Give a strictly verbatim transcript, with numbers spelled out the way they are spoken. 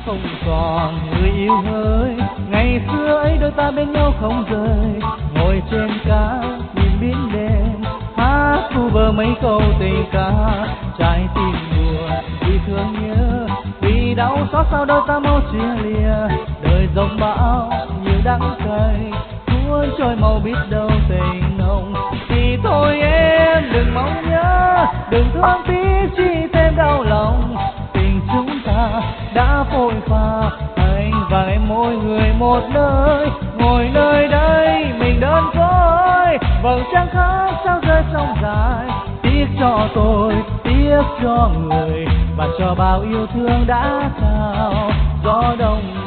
không còn người yêu hỡi. Ngày xưa ấy đôi ta bên nhau không rời, ngồi trên cá nhìn biển đêm, hát vu vơ mấy câu tình ca. Trái tim buồn vì thương nhớ, vì đau xót sao đôi ta mau chia lìa. Đời dòng bão nhiều đắng cay, cuốn trôi màu biết đâu tình nồng. Thì thôi em đừng mong nhớ, đừng thương tiếc chi thêm đau lòng. Tình chúng ta đã phôi pha, anh và em mỗi người một nơi, ngồi nơi đây mình đơn côi. Vầng trăng khóc sao rơi sông dài, tiếc cho tôi, tiếc cho người, và cho bao yêu thương đã trao gió đông.